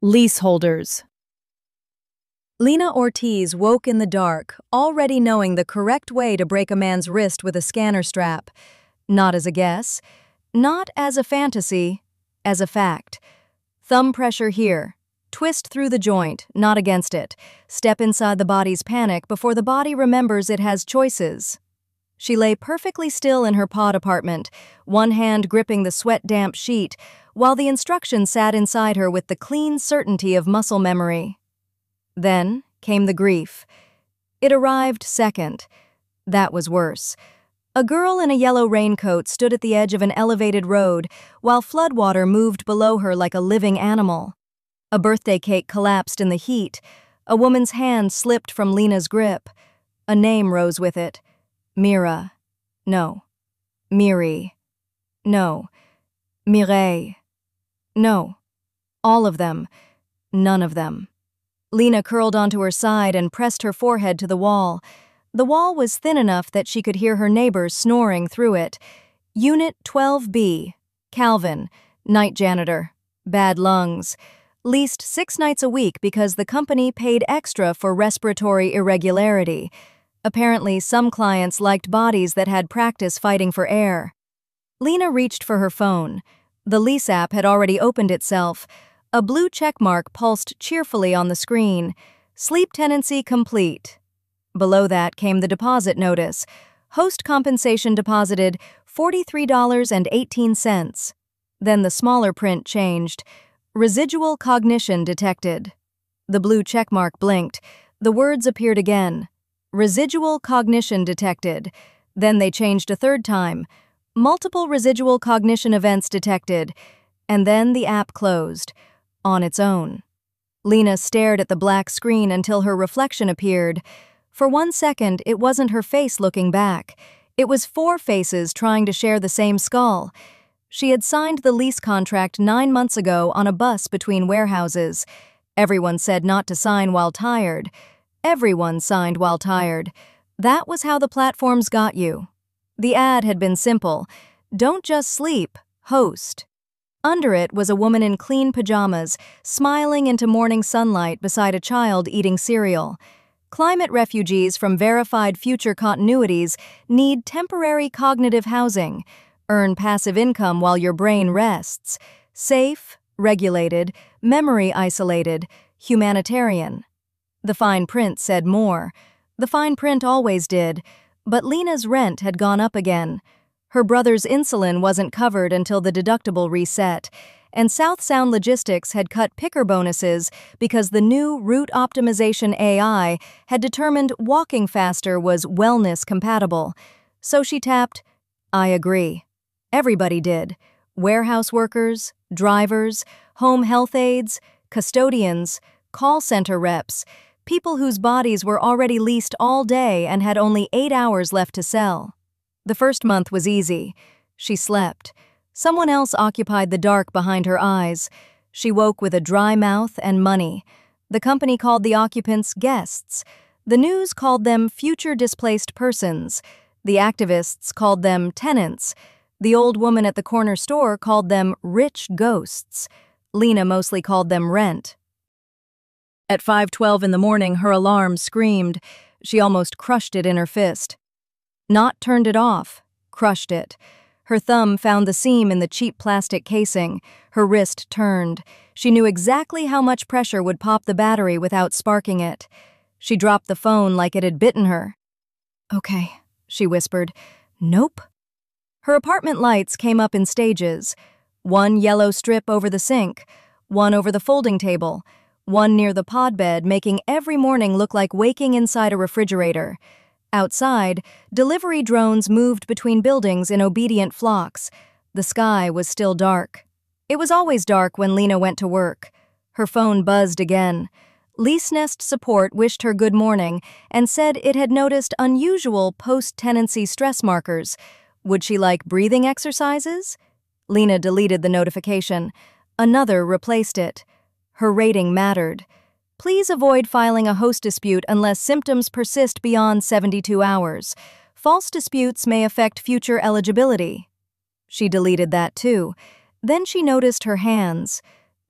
Leaseholders. Lena Ortiz woke in the dark, already knowing the correct way to break a man's wrist with a scanner strap. Not as a guess, not as a fantasy, as a fact. Thumb pressure here. Twist through the joint, not against it. Step inside the body's panic before the body remembers it has choices. She lay perfectly still in her pod apartment, one hand gripping the sweat-damp sheet, while the instruction sat inside her with the clean certainty of muscle memory. Then came the grief. It arrived second. That was worse. A girl in a yellow raincoat stood at the edge of an elevated road, while floodwater moved below her like a living animal. A birthday cake collapsed in the heat. A woman's hand slipped from Lena's grip. A name rose with it. Mira. No. Miri. No. Mireille. No. All of them. None of them. Lena curled onto her side and pressed her forehead to the wall. The wall was thin enough that she could hear her neighbors snoring through it. Unit 12B. Calvin. Night janitor. Bad lungs. Leased 6 nights a week because the company paid extra for respiratory irregularity. Apparently, some clients liked bodies that had practice fighting for air. Lena reached for her phone. The lease app had already opened itself. A blue checkmark pulsed cheerfully on the screen. Sleep tenancy complete. Below that came the deposit notice. Host compensation deposited $43.18. Then the smaller print changed. Residual cognition detected. The blue checkmark blinked. The words appeared again. Residual cognition detected. Then they changed a third time. Multiple residual cognition events detected. And then the app closed. On its own. Lena stared at the black screen until her reflection appeared. For 1 second, it wasn't her face looking back. It was 4 faces trying to share the same skull. She had signed the lease contract 9 months ago on a bus between warehouses. Everyone said not to sign while tired. Everyone signed while tired. That was how the platforms got you. The ad had been simple. Don't just sleep, host. Under it was a woman in clean pajamas, smiling into morning sunlight beside a child eating cereal. Climate refugees from verified future continuities need temporary cognitive housing. Earn passive income while your brain rests. Safe, regulated, memory isolated, humanitarian. The fine print said more. The fine print always did, but Lena's rent had gone up again. Her brother's insulin wasn't covered until the deductible reset, and South Sound Logistics had cut picker bonuses because the new route optimization AI had determined walking faster was wellness compatible. So she tapped, I agree. Everybody did. Warehouse workers, drivers, home health aides, custodians, call center reps, people whose bodies were already leased all day and had only 8 hours left to sell. The first month was easy. She slept. Someone else occupied the dark behind her eyes. She woke with a dry mouth and money. The company called the occupants guests. The news called them future displaced persons. The activists called them tenants. The old woman at the corner store called them rich ghosts. Lena mostly called them rent. At 5:12 in the morning, her alarm screamed. She almost crushed it in her fist. Not turned it off, crushed it. Her thumb found the seam in the cheap plastic casing. Her wrist turned. She knew exactly how much pressure would pop the battery without sparking it. She dropped the phone like it had bitten her. Okay, she whispered. Nope. Her apartment lights came up in stages. One yellow strip over the sink, one over the folding table, one near the pod bed, making every morning look like waking inside a refrigerator. Outside, delivery drones moved between buildings in obedient flocks. The sky was still dark. It was always dark when Lena went to work. Her phone buzzed again. LeaseNest support wished her good morning and said it had noticed unusual post-tenancy stress markers. Would she like breathing exercises? Lena deleted the notification. Another replaced it. Her rating mattered. Please avoid filing a host dispute unless symptoms persist beyond 72 hours. False disputes may affect future eligibility. She deleted that too. Then she noticed her hands.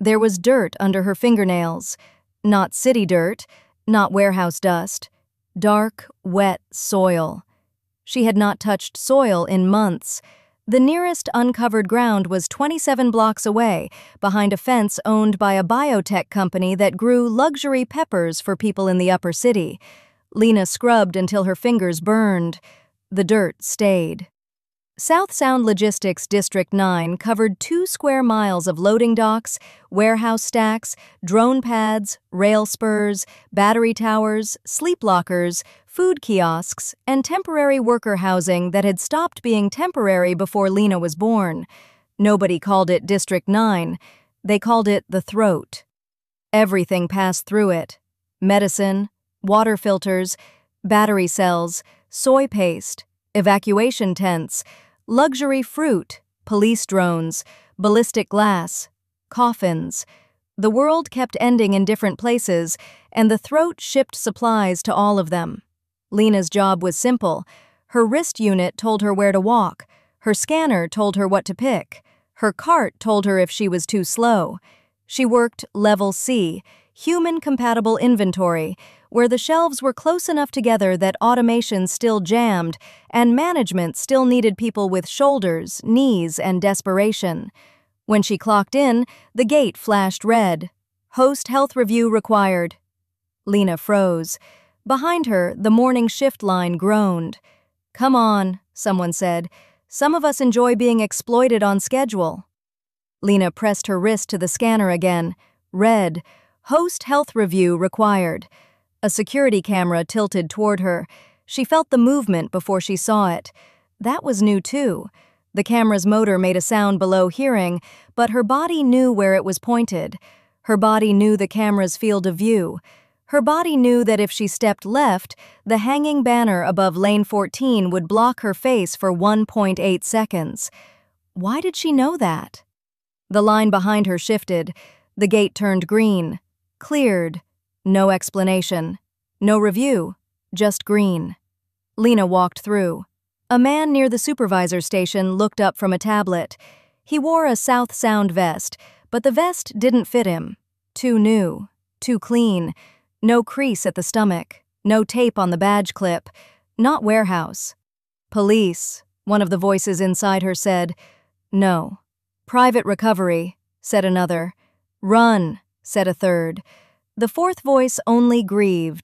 There was dirt under her fingernails. Not city dirt, not warehouse dust. Dark, wet soil. She had not touched soil in months. The nearest uncovered ground was 27 blocks away, behind a fence owned by a biotech company that grew luxury peppers for people in the upper city. Lena scrubbed until her fingers burned. The dirt stayed. South Sound Logistics District 9 covered 2 square miles of loading docks, warehouse stacks, drone pads, rail spurs, battery towers, sleep lockers, food kiosks, and temporary worker housing that had stopped being temporary before Lena was born. Nobody called it District 9. They called it the Throat. Everything passed through it. Medicine, water filters, battery cells, soy paste, evacuation tents, luxury fruit, police drones, ballistic glass, coffins. The world kept ending in different places, and the Throat shipped supplies to all of them. Lena's job was simple. Her wrist unit told her where to walk. Her scanner told her what to pick. Her cart told her if she was too slow. She worked Level C, human-compatible inventory, where the shelves were close enough together that automation still jammed and management still needed people with shoulders, knees, and desperation. When she clocked in, the gate flashed red. Host health review required. Lena froze. Behind her, the morning shift line groaned. "Come on," someone said. "Some of us enjoy being exploited on schedule." Lena pressed her wrist to the scanner again. Red. Host health review required. A security camera tilted toward her. She felt the movement before she saw it. That was new too. The camera's motor made a sound below hearing, but her body knew where it was pointed. Her body knew the camera's field of view. Her body knew that if she stepped left, the hanging banner above lane 14 would block her face for 1.8 seconds. Why did she know that? The line behind her shifted. The gate turned green. Cleared. No explanation. No review. Just green. Lena walked through. A man near the supervisor station looked up from a tablet. He wore a South Sound vest, but the vest didn't fit him. Too new. Too clean. No crease at the stomach. No tape on the badge clip. Not warehouse. Police, one of the voices inside her said. No. Private recovery, said another. Run, said a third. The fourth voice only grieved.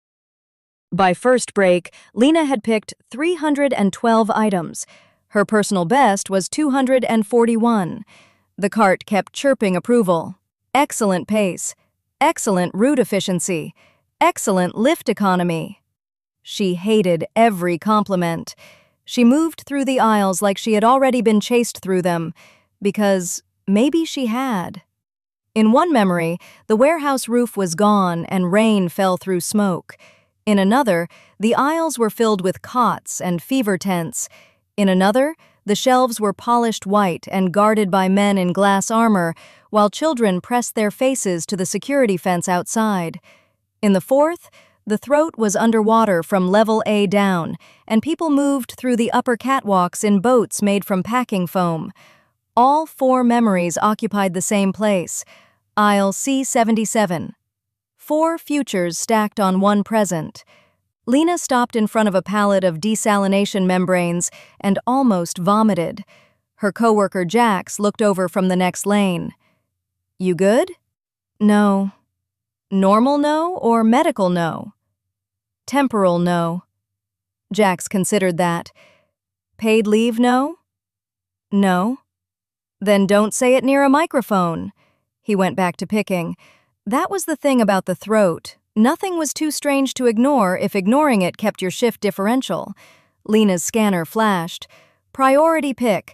By first break, Lena had picked 312 items. Her personal best was 241. The cart kept chirping approval. Excellent pace. Excellent route efficiency. Excellent lift economy. She hated every compliment. She moved through the aisles like she had already been chased through them, because maybe she had. In one memory, the warehouse roof was gone and rain fell through smoke. In another, the aisles were filled with cots and fever tents. In another, the shelves were polished white and guarded by men in glass armor, while children pressed their faces to the security fence outside. In the fourth, the Throat was underwater from level A down, and people moved through the upper catwalks in boats made from packing foam. All 4 memories occupied the same place, aisle C77. 4 futures stacked on one present. Lena stopped in front of a pallet of desalination membranes and almost vomited. Her coworker Jax looked over from the next lane. "You good?" "No." "Normal no or medical no?" "Temporal no." Jax considered that. "Paid leave no?" "No." "Then don't say it near a microphone." He went back to picking. That was the thing about the Throat. Nothing was too strange to ignore if ignoring it kept your shift differential. Lena's scanner flashed. Priority pick,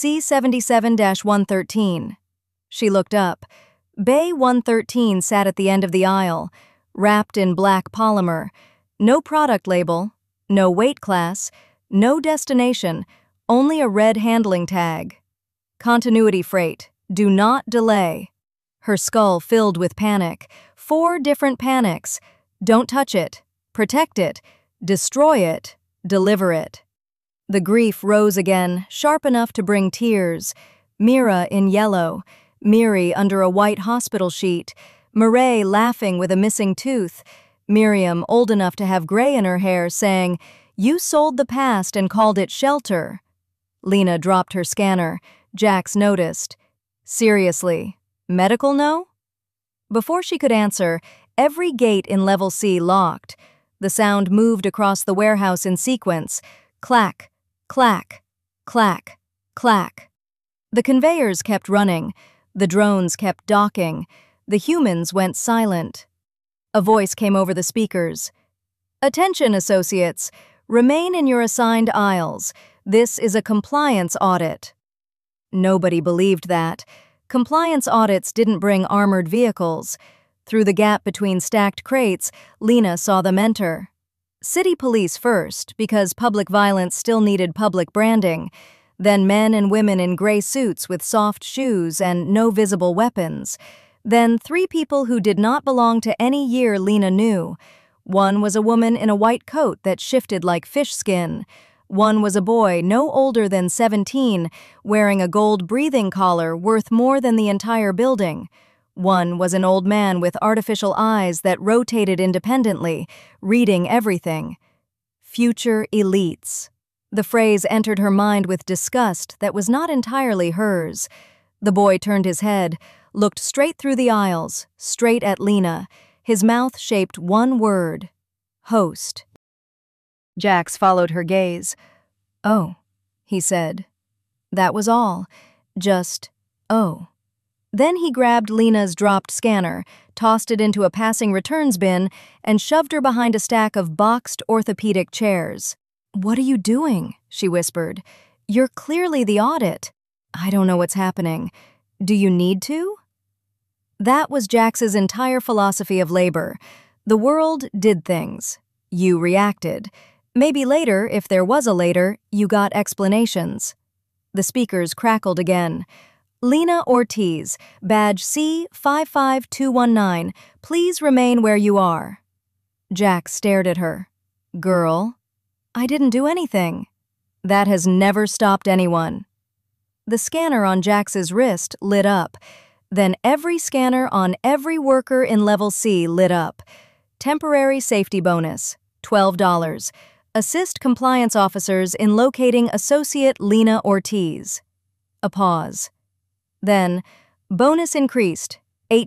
C77-113. She looked up. Bay 113 sat at the end of the aisle, wrapped in black polymer. No product label, no weight class, no destination, only a red handling tag. Continuity freight. Do not delay. Her skull filled with panic. 4 different panics. Don't touch it. Protect it. Destroy it. Deliver it. The grief rose again, sharp enough to bring tears. Mira in yellow. Miri under a white hospital sheet, Mireille laughing with a missing tooth, Miriam old enough to have gray in her hair saying, "You sold the past and called it shelter." Lena dropped her scanner. Jax noticed. "Seriously, medical no?" Before she could answer, every gate in Level C locked. The sound moved across the warehouse in sequence. Clack, clack, clack, clack. The conveyors kept running. The drones kept docking. The humans went silent. A voice came over the speakers. "Attention, associates. Remain in your assigned aisles. This is a compliance audit." Nobody believed that. Compliance audits didn't bring armored vehicles. Through the gap between stacked crates, Lena saw them enter. City police first, because public violence still needed public branding. Then men and women in gray suits with soft shoes and no visible weapons. Then 3 people who did not belong to any year Lena knew. One was a woman in a white coat that shifted like fish skin. One was a boy no older than 17, wearing a gold breathing collar worth more than the entire building. One was an old man with artificial eyes that rotated independently, reading everything. Future elites. The phrase entered her mind with disgust that was not entirely hers. The boy turned his head, looked straight through the aisles, straight at Lena. His mouth shaped one word: host. Jax followed her gaze. "Oh," he said. That was all. Just, "oh." Then he grabbed Lena's dropped scanner, tossed it into a passing returns bin, and shoved her behind a stack of boxed orthopedic chairs. "What are you doing?" she whispered. "You're clearly the audit." "I don't know what's happening. Do you need to?" That was Jax's entire philosophy of labor. The world did things. You reacted. Maybe later, if there was a later, you got explanations. The speakers crackled again. "Lena Ortiz, badge C55219, please remain where you are." Jax stared at her. "Girl, I didn't do anything." "That has never stopped anyone." The scanner on Jax's wrist lit up. Then every scanner on every worker in Level C lit up. Temporary safety bonus, $12. Assist compliance officers in locating Associate Lena Ortiz. A pause. Then, bonus increased,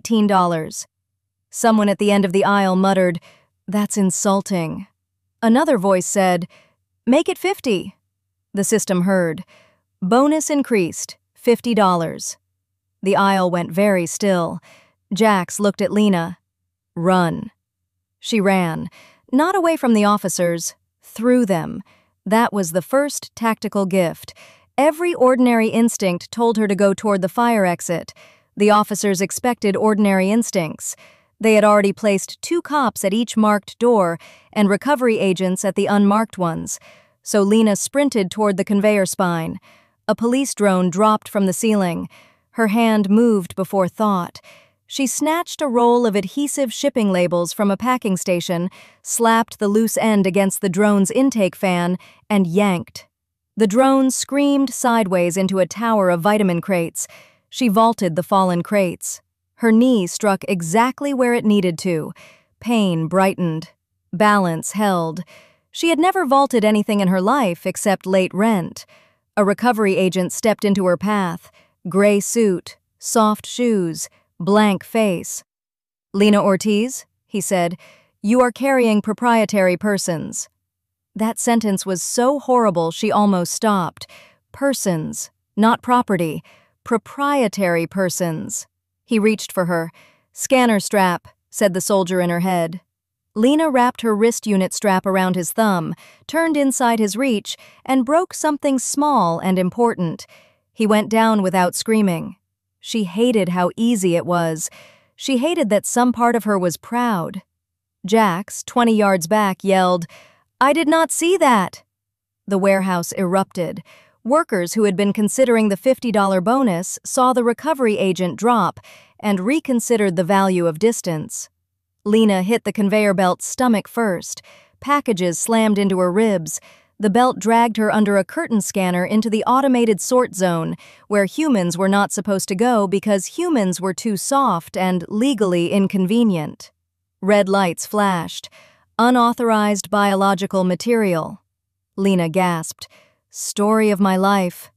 $18. Someone at the end of the aisle muttered, "That's insulting." Another voice said, "Make it 50. The system heard. Bonus increased, $50. The aisle went very still. Jax looked at Lena. "Run." She ran, not away from the officers, through them. That was the first tactical gift. Every ordinary instinct told her to go toward the fire exit. The officers expected ordinary instincts. They had already placed 2 cops at each marked door and recovery agents at the unmarked ones. So Lena sprinted toward the conveyor spine. A police drone dropped from the ceiling. Her hand moved before thought. She snatched a roll of adhesive shipping labels from a packing station, slapped the loose end against the drone's intake fan, and yanked. The drone screamed sideways into a tower of vitamin crates. She vaulted the fallen crates. Her knee struck exactly where it needed to. Pain brightened. Balance held. She had never vaulted anything in her life except late rent. A recovery agent stepped into her path. Gray suit, soft shoes, blank face. "Lena Ortiz," he said, "you are carrying proprietary persons." That sentence was so horrible she almost stopped. Persons, not property. Proprietary persons. He reached for her. "Scanner strap," said the soldier in her head. Lena wrapped her wrist unit strap around his thumb, turned inside his reach, and broke something small and important. He went down without screaming. She hated how easy it was. She hated that some part of her was proud. Jax, 20 yards back, yelled, "I did not see that!" The warehouse erupted. Workers who had been considering the $50 bonus saw the recovery agent drop and reconsidered the value of distance. Lena hit the conveyor belt stomach first. Packages slammed into her ribs. The belt dragged her under a curtain scanner into the automated sort zone, where humans were not supposed to go because humans were too soft and legally inconvenient. Red lights flashed. Unauthorized biological material. Lena gasped. Story of my life.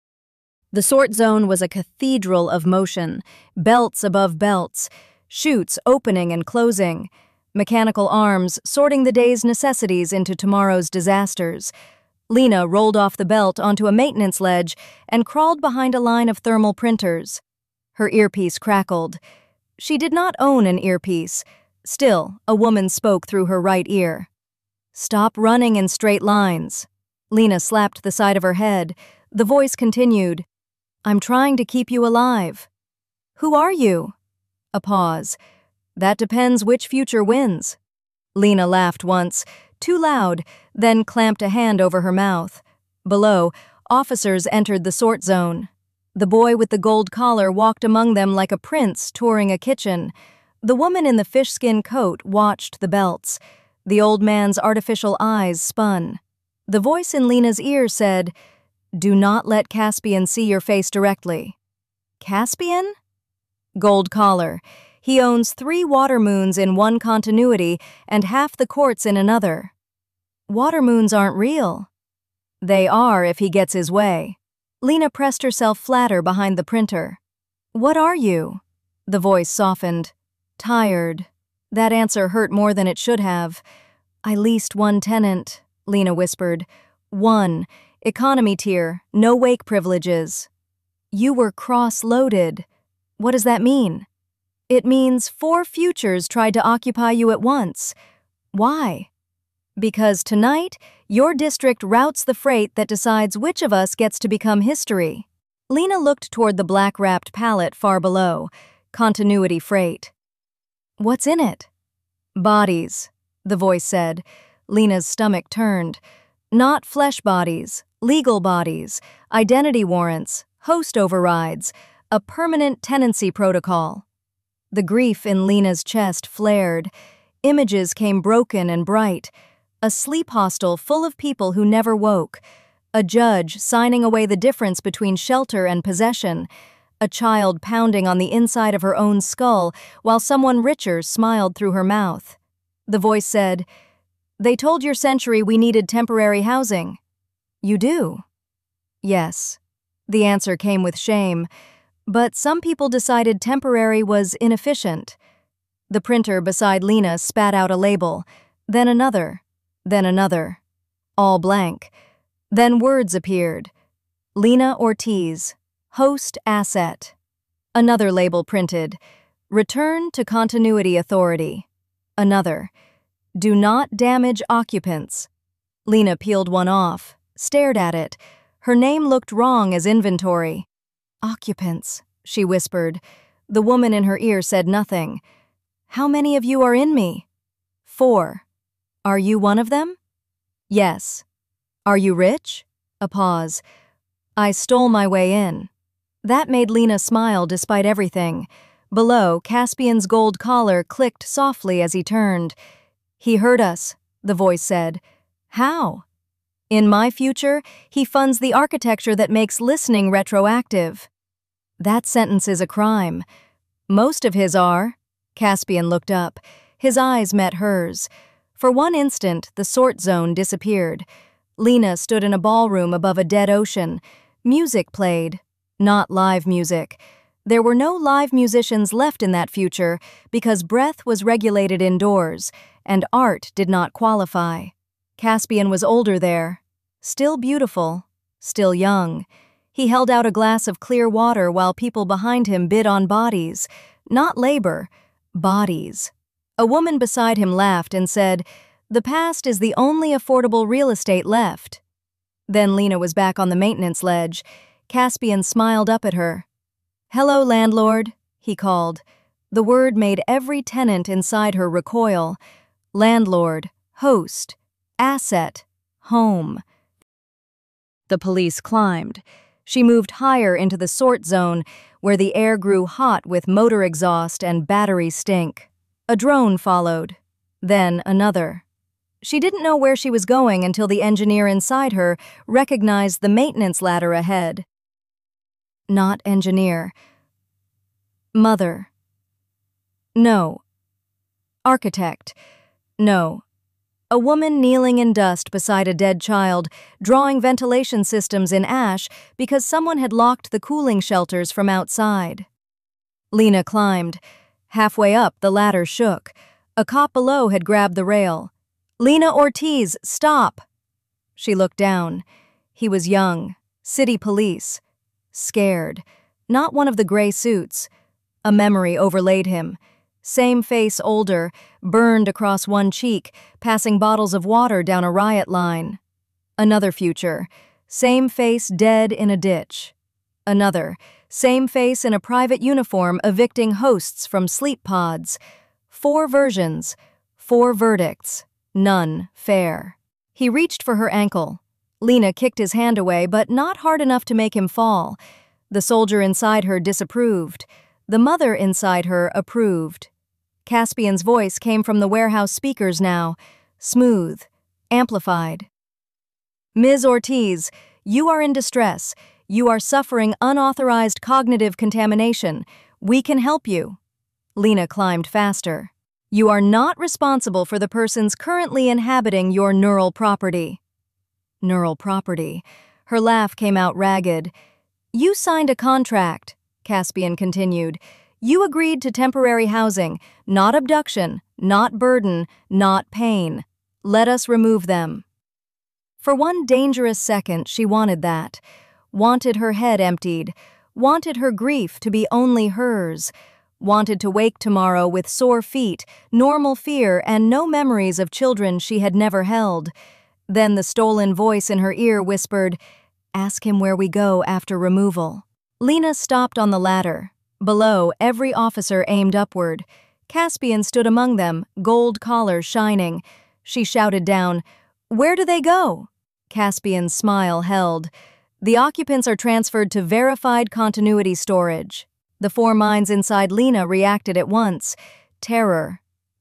The sort zone was a cathedral of motion, belts above belts, chutes opening and closing, mechanical arms sorting the day's necessities into tomorrow's disasters. Lena rolled off the belt onto a maintenance ledge and crawled behind a line of thermal printers. Her earpiece crackled. She did not own an earpiece. Still, a woman spoke through her right ear. "Stop running in straight lines." Lena slapped the side of her head. The voice continued. "I'm trying to keep you alive." "Who are you?" A pause. "That depends which future wins." Lena laughed once, too loud, then clamped a hand over her mouth. Below, officers entered the sort zone. The boy with the gold collar walked among them like a prince touring a kitchen. The woman in the fish-skin coat watched the belts. The old man's artificial eyes spun. The voice in Lena's ear said, "Do not let Caspian see your face directly." Caspian? Gold collar. He owns 3 water moons in one continuity and half the quartz in another. Water moons aren't real. They are if he gets his way. Lena pressed herself flatter behind the printer. "What are you?" The voice softened. "Tired." That answer hurt more than it should have. "I leased 1 tenant," Lena whispered. "1. Economy tier, no wake privileges." "You were cross-loaded." "What does that mean?" "It means 4 futures tried to occupy you at once." "Why?" "Because tonight, your district routes the freight that decides which of us gets to become history." Lena looked toward the black-wrapped pallet far below. Continuity freight. "What's in it?" "Bodies," the voice said. Lena's stomach turned. "Not flesh bodies, legal bodies, identity warrants, host overrides, a permanent tenancy protocol." The grief in Lena's chest flared. Images came broken and bright. A sleep hostel full of people who never woke. A judge signing away the difference between shelter and possession. A child pounding on the inside of her own skull while someone richer smiled through her mouth. The voice said, "They told your century we needed temporary housing." "You do?" "Yes." The answer came with shame. "But some people decided temporary was inefficient." The printer beside Lena spat out a label, then another, then another. All blank. Then words appeared. "Lena Ortiz, host asset." Another label printed. "Return to continuity authority." Another. "Do not damage occupants." Lena peeled one off, stared at it. Her name looked wrong as inventory. "Occupants," she whispered. The woman in her ear said nothing. "How many of you are in me?" 4. "Are you one of them?" "Yes." "Are you rich?" A pause. "I stole my way in." That made Lena smile despite everything. Below, Caspian's gold collar clicked softly as he turned. "He heard us," the voice said. "How?" "In my future, he funds the architecture that makes listening retroactive." "That sentence is a crime." "Most of his are." Caspian looked up. His eyes met hers. For one instant, the sort zone disappeared. Lena stood in a ballroom above a dead ocean. Music played. Not live music. There were no live musicians left in that future because breath was regulated indoors, and art did not qualify. Caspian was older there. Still beautiful. Still young. He held out a glass of clear water while people behind him bid on bodies. Not labor. Bodies. A woman beside him laughed and said, "The past is the only affordable real estate left." Then Lena was back on the maintenance ledge. Caspian smiled up at her. "Hello, landlord," he called. The word made every tenant inside her recoil. Landlord, host, asset, home. The police climbed. She moved higher into the sort zone, where the air grew hot with motor exhaust and battery stink. A drone followed. Then another. She didn't know where she was going until the engineer inside her recognized the maintenance ladder ahead. Not engineer. Mother. No. Architect. No. A woman kneeling in dust beside a dead child, drawing ventilation systems in ash because someone had locked the cooling shelters from outside. Lena climbed. Halfway up, the ladder shook. A cop below had grabbed the rail. "Lena Ortiz, stop!" She looked down. He was young, city police. Scared. Not one of the gray suits. A memory overlaid him. Same face, older, burned across one cheek, passing bottles of water down a riot line. Another future. Same face, dead in a ditch. Another. Same face in a private uniform evicting hosts from sleep pods. 4 versions. 4 verdicts. None fair. He reached for her ankle. Lena kicked his hand away, but not hard enough to make him fall. The soldier inside her disapproved. The mother inside her approved. Caspian's voice came from the warehouse speakers now, smooth, amplified. "Ms. Ortiz, you are in distress. You are suffering unauthorized cognitive contamination. We can help you." Lena climbed faster. "You are not responsible for the persons currently inhabiting your neural property." Neural property. Her laugh came out ragged. "You signed a contract," Caspian continued. "You agreed to temporary housing, not abduction, not burden, not pain. Let us remove them." For one dangerous second, she wanted that. Wanted her head emptied. Wanted her grief to be only hers. Wanted to wake tomorrow with sore feet, normal fear, and no memories of children she had never held. Then the stolen voice in her ear whispered, "Ask him where we go after removal." Lena stopped on the ladder. Below, every officer aimed upward. Caspian stood among them, gold collar shining. She shouted down, "Where do they go?" Caspian's smile held. "The occupants are transferred to verified continuity storage." The 4 minds inside Lena reacted at once. Terror,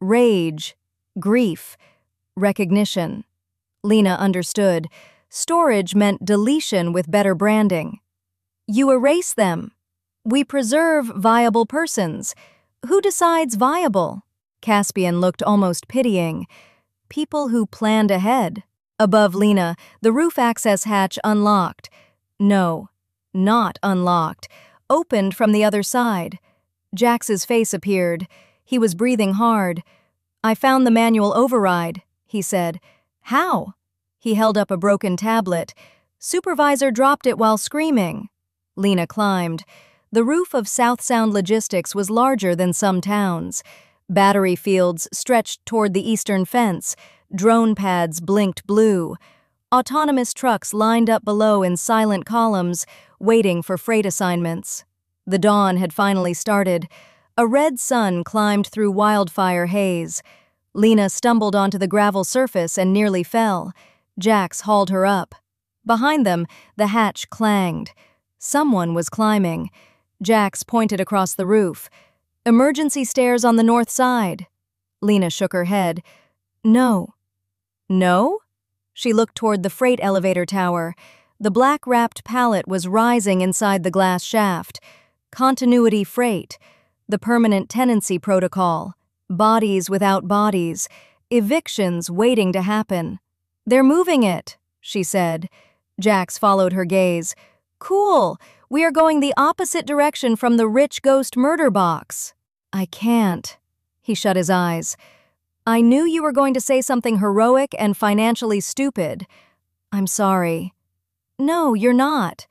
rage, grief, recognition. Lena understood. Storage meant deletion with better branding. "You erase them. We preserve viable persons. Who decides viable?" Caspian looked almost pitying. "People who planned ahead." Above Lena, the roof access hatch unlocked. No, not unlocked. Opened from the other side. Jax's face appeared. He was breathing hard. "I found the manual override," he said. "How?" He held up a broken tablet. "Supervisor dropped it while screaming." Lena climbed. The roof of South Sound Logistics was larger than some towns. Battery fields stretched toward the eastern fence. Drone pads blinked blue. Autonomous trucks lined up below in silent columns, waiting for freight assignments. The dawn had finally started. A red sun climbed through wildfire haze. Lena stumbled onto the gravel surface and nearly fell. Jax hauled her up. Behind them, the hatch clanged. Someone was climbing. Jax pointed across the roof. "Emergency stairs on the north side." Lena shook her head. "No." "No?" She looked toward the freight elevator tower. The black-wrapped pallet was rising inside the glass shaft. Continuity freight. The permanent tenancy protocol. Bodies without bodies. Evictions waiting to happen. "They're moving it," she said. Jax followed her gaze. "Cool. We are going the opposite direction from the rich ghost murder box." "I can't." He shut his eyes. "I knew you were going to say something heroic and financially stupid. I'm sorry." "No, you're not."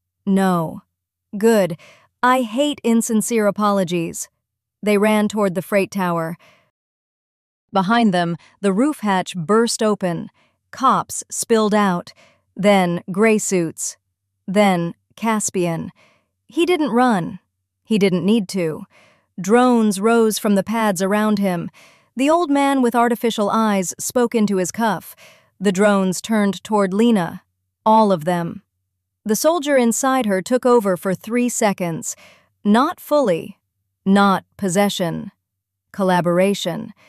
"No." "Good. I hate insincere apologies." They ran toward the freight tower. Behind them, the roof hatch burst open. Cops spilled out. Then gray suits. Then Caspian. He didn't run. He didn't need to. Drones rose from the pads around him. The old man with artificial eyes spoke into his cuff. The drones turned toward Lena. All of them. The soldier inside her took over for 3 seconds. Not fully. Not possession. Collaboration.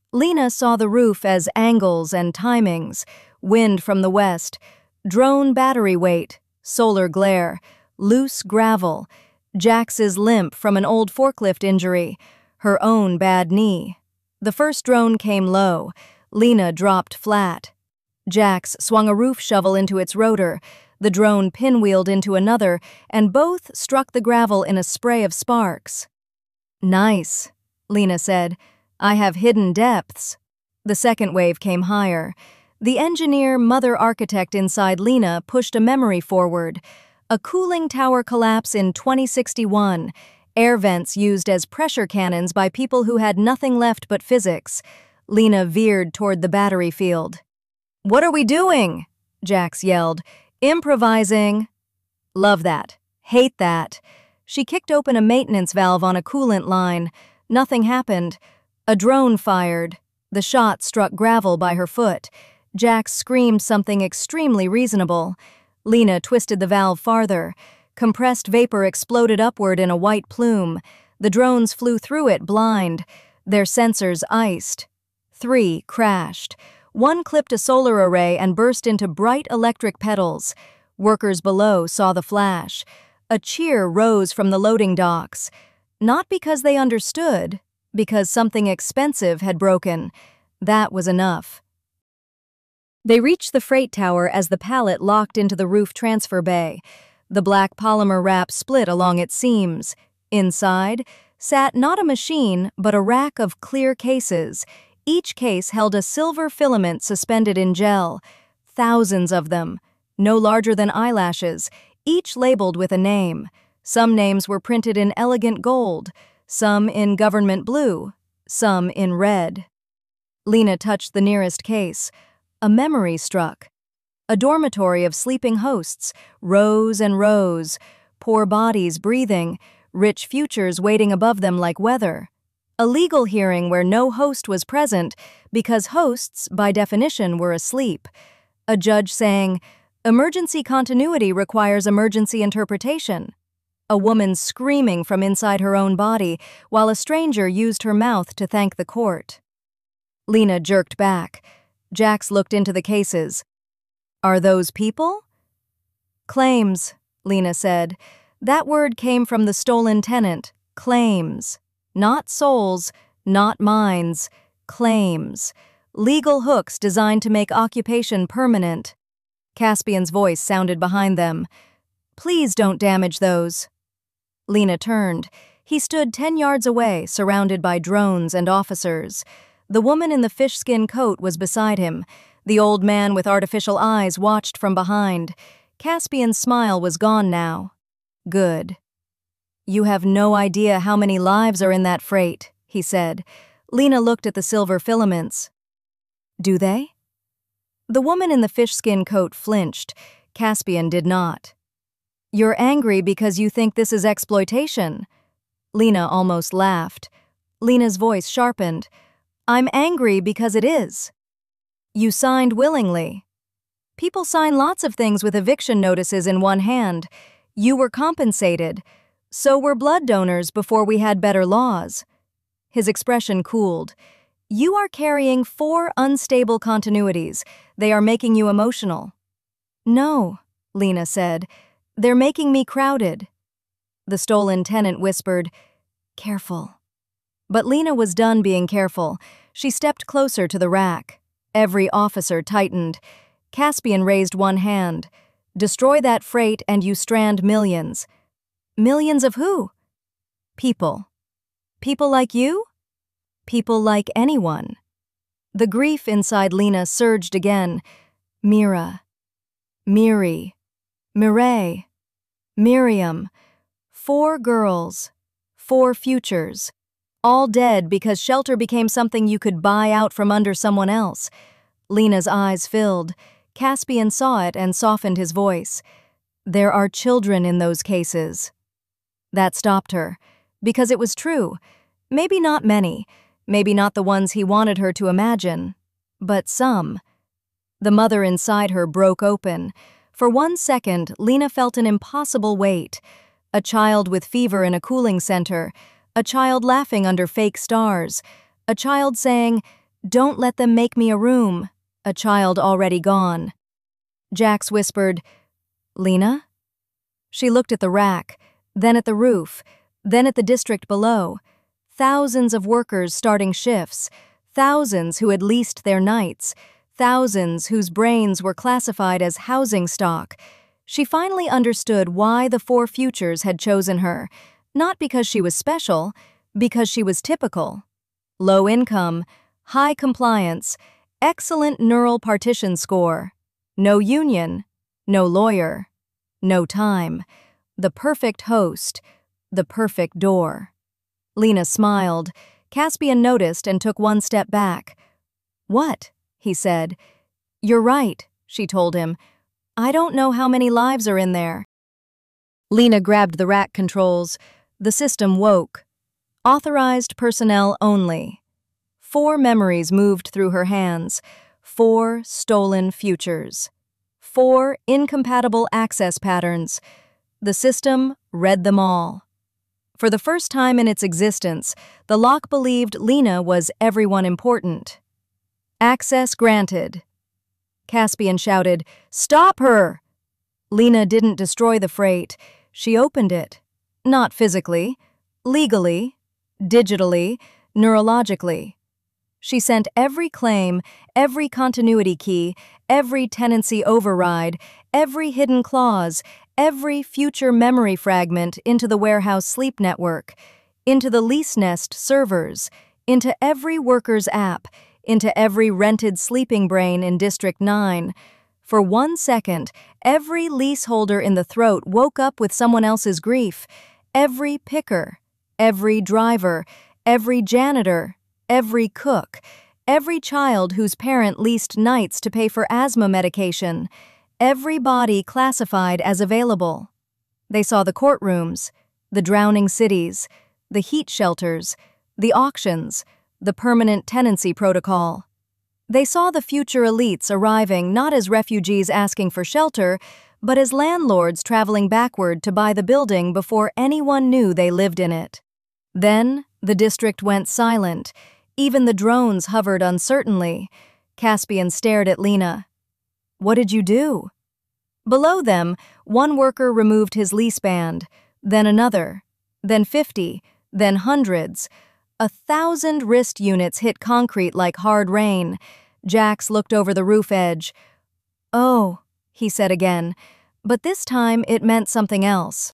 Lena saw the roof as angles and timings, wind from the west, drone battery weight, solar glare, loose gravel, Jax's limp from an old forklift injury, her own bad knee. The first drone came low. Lena dropped flat. Jax swung a roof shovel into its rotor. The drone pinwheeled into another, and both struck the gravel in a spray of sparks. "Nice," Lena said. "I have hidden depths." The second wave came higher. The engineer, mother architect inside Lena pushed a memory forward. A cooling tower collapse in 2061. Air vents used as pressure cannons by people who had nothing left but physics. Lena veered toward the battery field. "What are we doing?" Jax yelled. "Improvising." "Love that. Hate that." She kicked open a maintenance valve on a coolant line. Nothing happened. A drone fired. The shot struck gravel by her foot. Jax screamed something extremely reasonable. Lena twisted the valve farther. Compressed vapor exploded upward in a white plume. The drones flew through it blind. Their sensors iced. 3 crashed. 1 clipped a solar array and burst into bright electric petals. Workers below saw the flash. A cheer rose from the loading docks. Not because they understood, because something expensive had broken. That was enough. They reached the freight tower as the pallet locked into the roof transfer bay. The black polymer wrap split along its seams. Inside sat not a machine, but a rack of clear cases. Each case held a silver filament suspended in gel. Thousands of them, no larger than eyelashes, each labeled with a name. Some names were printed in elegant gold, some in government blue, some in red. Lena touched the nearest case. A memory struck. A dormitory of sleeping hosts, rows and rows, poor bodies breathing, rich futures waiting above them like weather. A legal hearing where no host was present because hosts, by definition, were asleep. A judge saying, "Emergency continuity requires emergency interpretation." A woman screaming from inside her own body while a stranger used her mouth to thank the court. Lena jerked back. Jax looked into the cases. "Are those people?" "Claims," Lena said. That word came from the stolen tenant. Claims. Not souls, not minds. Claims. Legal hooks designed to make occupation permanent. Caspian's voice sounded behind them. "Please don't damage those." Lena turned. He stood 10 yards away, surrounded by drones and officers. The woman in the fish-skin coat was beside him. The old man with artificial eyes watched from behind. Caspian's smile was gone now. "Good." "You have no idea how many lives are in that freight," he said. Lena looked at the silver filaments. "Do they?" The woman in the fish-skin coat flinched. Caspian did not. "You're angry because you think this is exploitation." Lena almost laughed. Lena's voice sharpened. "I'm angry because it is." "You signed willingly." "People sign lots of things with eviction notices in one hand. You were compensated. So were blood donors before we had better laws." His expression cooled. "You are carrying 4 unstable continuities. They are making you emotional." "No," Lena said. "They're making me crowded." The stolen tenant whispered, "Careful." But Lena was done being careful. She stepped closer to the rack. Every officer tightened. Caspian raised one hand. "Destroy that freight and you strand millions." "Millions of who?" "People." "People like you?" "People like anyone." The grief inside Lena surged again. Mira. Miri. Mireille. Miriam. 4 girls. 4 futures. All dead because shelter became something you could buy out from under someone else. Lena's eyes filled. Caspian saw it and softened his voice. "There are children in those cases." That stopped her, because it was true. Maybe not many, maybe not the ones he wanted her to imagine, but some. The mother inside her broke open. For 1 second, Lena felt an impossible weight. A child with fever in a cooling center, a child laughing under fake stars, a child saying, "Don't let them make me a room," a child already gone. Jax whispered, "Lena?" She looked at the rack, then at the roof, then at the district below. Thousands of workers starting shifts, thousands who had leased their nights, thousands whose brains were classified as housing stock. She finally understood why the Four Futures had chosen her, not because she was special, because she was typical. Low income, high compliance, excellent neural partition score. No union, no lawyer, no time. The perfect host, the perfect door. Lena smiled. Caspian noticed and took one step back. "What?" he said. "You're right," she told him. "I don't know how many lives are in there." Lena grabbed the rack controls. The system woke. Authorized personnel only. 4 memories moved through her hands. 4 stolen futures. 4 incompatible access patterns. The system read them all. For the first time in its existence, the lock believed Lena was everyone important. "Access granted." Caspian shouted, "Stop her!" Lena didn't destroy the freight. She opened it. Not physically, legally, digitally, neurologically. She sent every claim, every continuity key, every tenancy override, every hidden clause, every future memory fragment into the warehouse sleep network, into the lease nest servers, into every worker's app, into every rented sleeping brain in District 9. For 1 second, every leaseholder in the throat woke up with someone else's grief. Every picker, every driver, every janitor, every cook, every child whose parent leased nights to pay for asthma medication, every body classified as available. They saw the courtrooms, the drowning cities, the heat shelters, the auctions, the permanent tenancy protocol. They saw the future elites arriving not as refugees asking for shelter, but as landlords traveling backward to buy the building before anyone knew they lived in it. Then, the district went silent. Even the drones hovered uncertainly. Caspian stared at Lena. "What did you do?" Below them, one worker removed his lease band, then another, then 50, then hundreds. 1,000 wrist units hit concrete like hard rain. Jax looked over the roof edge. "Oh," he said again, but this time it meant something else.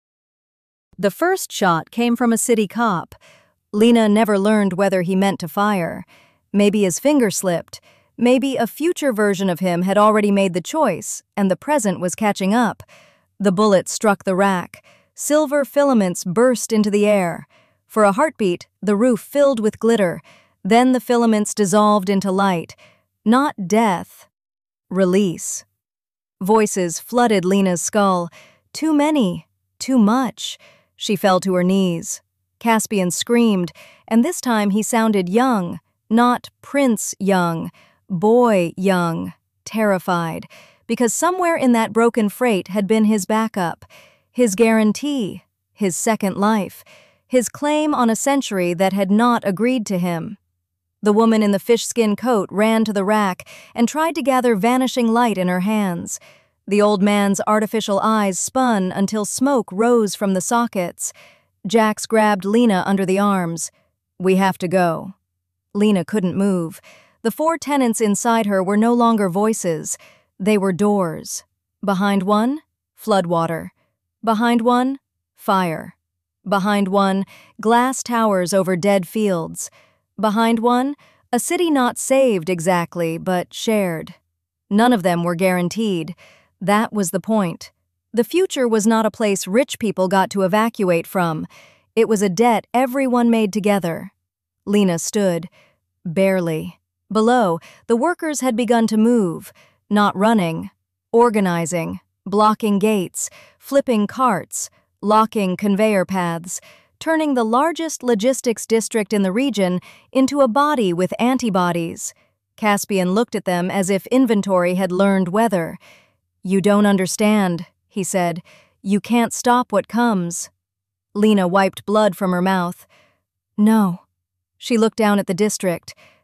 The first shot came from a city cop. Lena never learned whether he meant to fire. Maybe his finger slipped. Maybe a future version of him had already made the choice, and the present was catching up. The bullet struck the rack. Silver filaments burst into the air. For a heartbeat, the roof filled with glitter. Then the filaments dissolved into light. Not death. Release. Voices flooded Lena's skull. Too many. Too much. She fell to her knees. Caspian screamed, and this time he sounded young, not Prince Young, boy young, terrified, because somewhere in that broken freight had been his backup, his guarantee, his second life, his claim on a century that had not agreed to him. The woman in the fish-skin coat ran to the rack and tried to gather vanishing light in her hands. The old man's artificial eyes spun until smoke rose from the sockets. Jax grabbed Lena under the arms. "We have to go." Lena couldn't move. The 4 tenants inside her were no longer voices. They were doors. Behind one, floodwater. Behind one, fire. Behind one, glass towers over dead fields. Behind one, a city not saved exactly, but shared. None of them were guaranteed. That was the point. The future was not a place rich people got to evacuate from. It was a debt everyone made together. Lena stood. Barely. Below, the workers had begun to move, not running, organizing, blocking gates, flipping carts, locking conveyor paths, turning the largest logistics district in the region into a body with antibodies. Caspian looked at them as if inventory had learned weather. "You don't understand," he said. "You can't stop what comes." Lena wiped blood from her mouth. "No." She looked down at the district.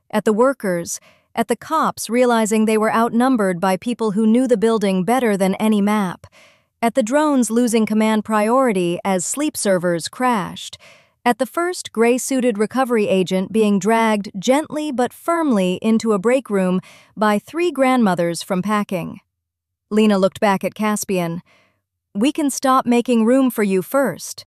at the workers, at the cops realizing they were outnumbered by people who knew the building better than any map, at the drones losing command priority as sleep servers crashed, at the first gray-suited recovery agent being dragged gently but firmly into a break room by 3 grandmothers from packing. Lena looked back at Caspian. "We can stop making room for you first."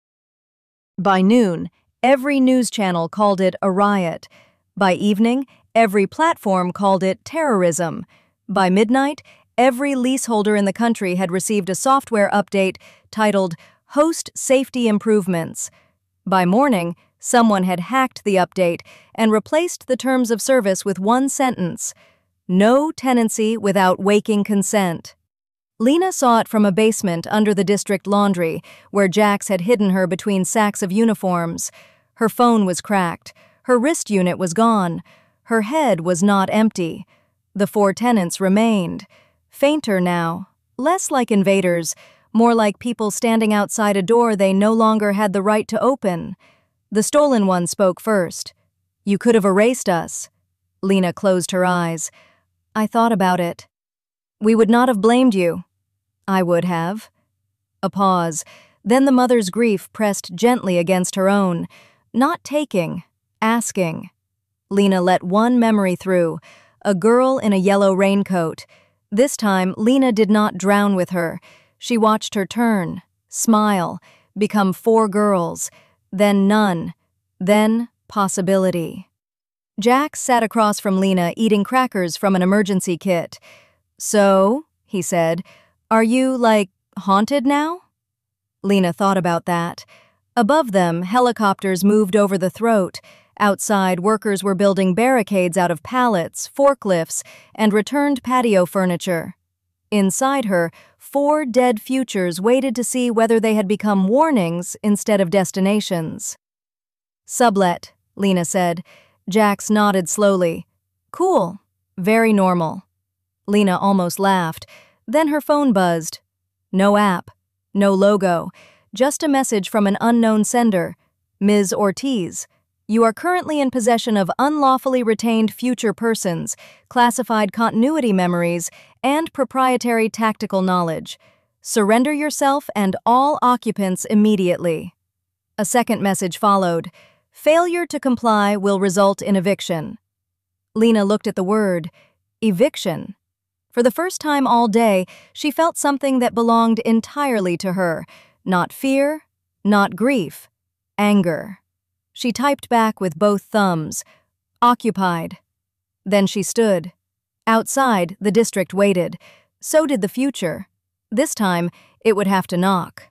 By noon, every news channel called it a riot. By evening, every platform called it terrorism. By midnight, every leaseholder in the country had received a software update titled Host Safety Improvements. By morning, someone had hacked the update and replaced the terms of service with one sentence: "No tenancy without waking consent." Lena saw it from a basement under the district laundry, where Jax had hidden her between sacks of uniforms. Her phone was cracked. Her wrist unit was gone. Her head was not empty. The 4 tenants remained. Fainter now, less like invaders, more like people standing outside a door they no longer had the right to open. The stolen one spoke first. "You could have erased us." Lena closed her eyes. "I thought about it. We would not have blamed you." "I would have." A pause. Then the mother's grief pressed gently against her own. Not taking, asking. Lena let one memory through. A girl in a yellow raincoat. This time, Lena did not drown with her. She watched her turn, smile, become 4 girls, then none, then possibility. Jax sat across from Lena eating crackers from an emergency kit. "So," he said, "are you, like, haunted now?" Lena thought about that. Above them, helicopters moved over the throat. Outside, workers were building barricades out of pallets, forklifts, and returned patio furniture. Inside her, 4 dead futures waited to see whether they had become warnings instead of destinations. "Sublet," Lena said. Jax nodded slowly. "Cool. Very normal." Lena almost laughed. Then her phone buzzed. No app. No logo. Just a message from an unknown sender. "Ms. Ortiz, you are currently in possession of unlawfully retained future persons, classified continuity memories, and proprietary tactical knowledge. Surrender yourself and all occupants immediately." A second message followed. "Failure to comply will result in eviction." Lena looked at the word, eviction. For the first time all day, she felt something that belonged entirely to her. Not fear, not grief, anger. She typed back with both thumbs, "Occupied." Then she stood. Outside, the district waited. So did the future. This time, it would have to knock.